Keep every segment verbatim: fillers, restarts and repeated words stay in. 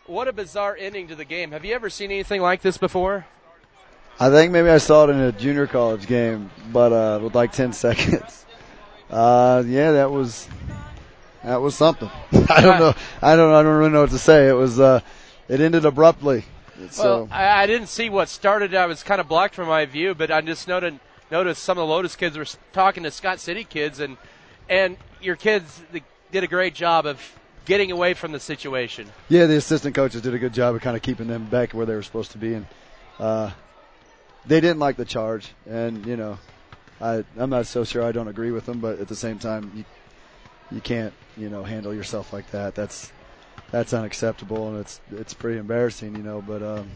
what a bizarre ending to the game. Have you ever seen anything like this before? I think maybe I saw it in a junior college game, but uh, with like ten seconds. Uh, yeah, that was that was something. I don't know. I don't. I don't really know what to say. It was. Uh, it ended abruptly. So. Well, I, I didn't see what started. I was kind of blocked from my view, but I just noted, noticed some of the Lotus kids were talking to Scott City kids, and and your kids did a great job of getting away from the situation. Yeah, the assistant coaches did a good job of kind of keeping them back where they were supposed to be, and uh, they didn't like the charge. And you know, I I'm not so sure I don't agree with them, but at the same time, you you can't you know handle yourself like that. That's that's unacceptable, and it's it's pretty embarrassing, you know. But um,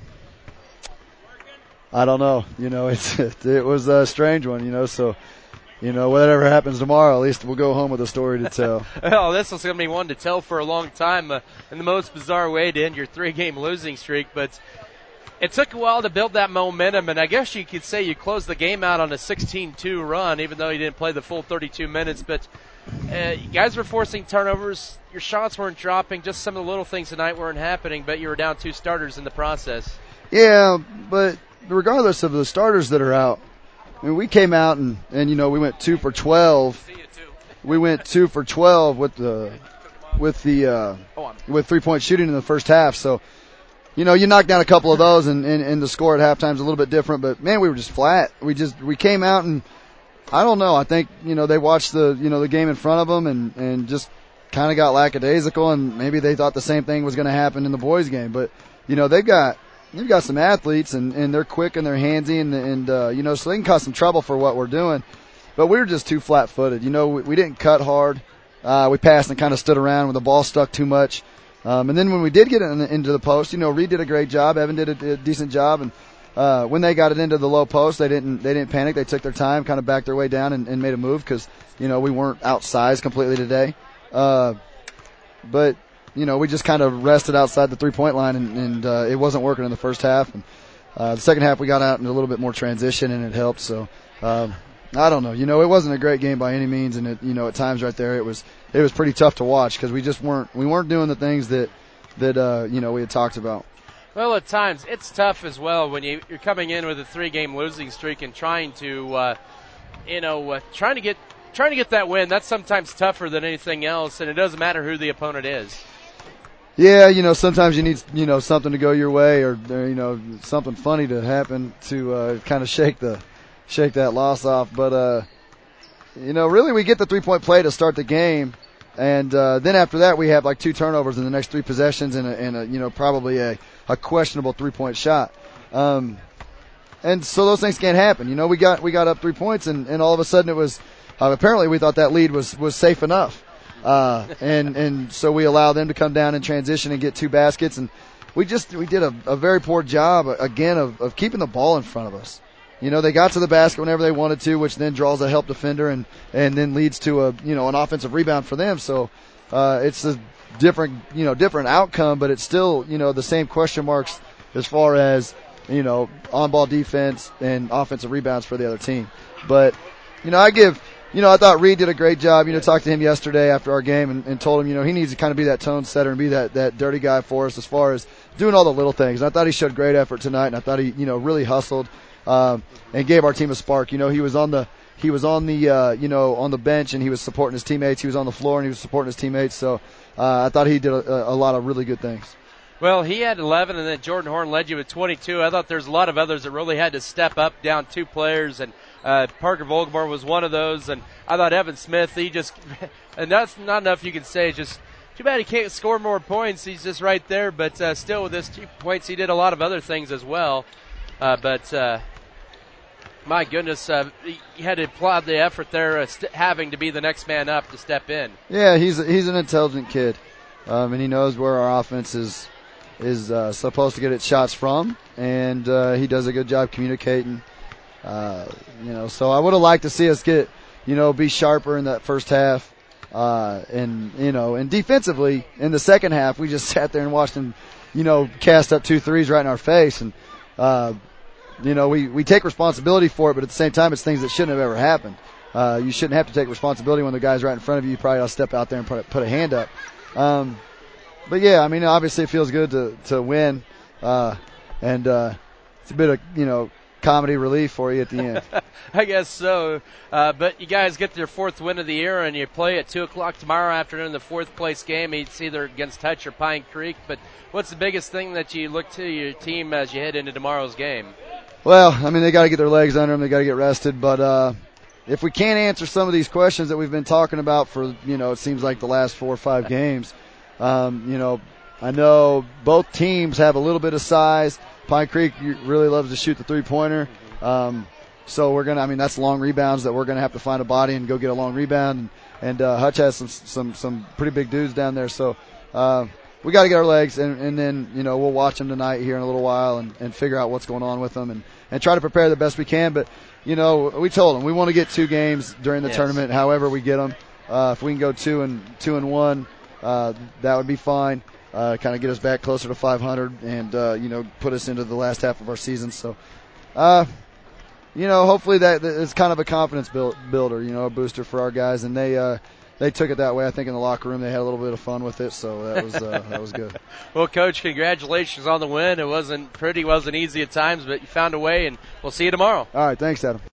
I don't know, you know, it's it, it was a strange one, you know. So, you know, whatever happens tomorrow, at least we'll go home with a story to tell. Well, this was going to be one to tell for a long time, uh, in the most bizarre way to end your three-game losing streak. But it took a while to build that momentum, and I guess you could say you closed the game out on a sixteen two run, even though you didn't play the full thirty-two minutes. But uh, you guys were forcing turnovers. Your shots weren't dropping. Just some of the little things tonight weren't happening, but you were down two starters in the process. Yeah, but regardless of the starters that are out, I mean, we came out and, and you know, we went two for twelve. We went two for twelve with the with the uh, with three-point shooting in the first half. So, you know, you knocked down a couple of those, and, and, and the score at halftime is a little bit different. But man, we were just flat. We just we came out and I don't know. I think you know they watched the you know the game in front of them and and just kind of got lackadaisical, and maybe they thought the same thing was going to happen in the boys' game. But you know they've got they've got some athletes, and, and they're quick and they're handsy, and and uh, you know so they can cause some trouble for what we're doing. But we were just too flat-footed. You know we, we didn't cut hard. Uh, we passed and kind of stood around when the ball stuck too much. Um, and then when we did get it in, into the post, you know Reed did a great job. Evan did a, a decent job, and uh, when they got it into the low post, they didn't they didn't panic. They took their time, kind of backed their way down, and, and made a move because you know we weren't outsized completely today. Uh, but you know we just kind of rested outside the three-point line, and, and uh, it wasn't working in the first half. And uh, the second half we got out into a little bit more transition, and it helped. So um, I don't know. You know it wasn't a great game by any means, and it, you know at times right there it was it was pretty tough to watch because we just weren't we weren't doing the things that that uh, you know we had talked about. Well, at times it's tough as well when you, you're coming in with a three-game losing streak and trying to, uh, you know, uh, trying to get trying to get that win. That's sometimes tougher than anything else, and it doesn't matter who the opponent is. Yeah, you know, sometimes you need you know something to go your way, or, or you know something funny to happen to uh, kind of shake the shake that loss off. But uh, you know, really, we get the three-point play to start the game. And uh, then after that, we have like two turnovers in the next three possessions, and a, and a you know probably a, a questionable three-point shot. Um, and so those things can't happen. You know, we got we got up three points, and, and all of a sudden it was uh, apparently we thought that lead was was safe enough, uh, and and so we allowed them to come down in transition and get two baskets, and we just we did a, a very poor job again of, of keeping the ball in front of us. You know, they got to the basket whenever they wanted to, which then draws a help defender and, and then leads to a, you know, an offensive rebound for them. So, uh, it's a different, you know, different outcome, but it's still, you know, the same question marks as far as, you know, on-ball defense and offensive rebounds for the other team. But, you know, I give, you know, I thought Reed did a great job. You know, talked to him yesterday after our game and, and told him, you know, he needs to kind of be that tone setter and be that, that dirty guy for us as far as doing all the little things. And I thought he showed great effort tonight, and I thought he, you know, really hustled. Um, and gave our team a spark. You know, he was on the he was on the uh, you know on the bench, and he was supporting his teammates. He was on the floor and he was supporting his teammates. So uh, I thought he did a, a lot of really good things. Well, he had eleven, and then Jordan Horn led you with twenty-two. I thought there's a lot of others that really had to step up, down two players, and uh, Parker Volgamore was one of those. And I thought Evan Smith, he just and that's not enough you can say. Just too bad he can't score more points. He's just right there, but uh, still with his two points, he did a lot of other things as well. Uh, but uh, my goodness, uh, you had to applaud the effort there, uh, st- having to be the next man up to step in. Yeah, he's he's an intelligent kid, um, and he knows where our offense is is uh, supposed to get its shots from, and uh, he does a good job communicating. Uh, you know, so I would have liked to see us get, you know, be sharper in that first half, uh, and you know, and defensively in the second half, we just sat there and watched him, you know, cast up two threes right in our face, and. Uh, You know, we, we take responsibility for it, but at the same time, it's things that shouldn't have ever happened. Uh, you shouldn't have to take responsibility when the guy's right in front of you. You probably ought to step out there and put a, put a hand up. Um, but yeah, I mean, obviously it feels good to to win, uh, and uh, it's a bit of you know comedy relief for you at the end. I guess so. Uh, but you guys get your fourth win of the year, and you play at two o'clock tomorrow afternoon, the fourth place game. It's either against Hutch or Pine Creek. But what's the biggest thing that you look to your team as you head into tomorrow's game? Well, I mean, they got to get their legs under them. They got to get rested. But uh, if we can't answer some of these questions that we've been talking about for, you know, it seems like the last four or five games, um, you know, I know both teams have a little bit of size. Pine Creek really loves to shoot the three-pointer. Um, so we're going to, I mean, that's long rebounds that we're going to have to find a body and go get a long rebound. And, and uh, Hutch has some, some, some pretty big dudes down there. So uh, we got to get our legs, and, and then, you know, we'll watch them tonight here in a little while and, and figure out what's going on with them and, and try to prepare the best we can. But, you know, we told them we want to get two games during the yes. tournament, however we get them. Uh, if we can go two and two and one, uh, that would be fine. Uh, kind of get us back closer to five hundred and, uh, you know, put us into the last half of our season. So, uh, you know, hopefully that, that is kind of a confidence build, builder, you know, a booster for our guys. And they, uh, they took it that way. I think in the locker room they had a little bit of fun with it. So that was, uh, that was good. Well, Coach, congratulations on the win. It wasn't pretty, wasn't easy at times, but you found a way, and we'll see you tomorrow. All right. Thanks, Adam.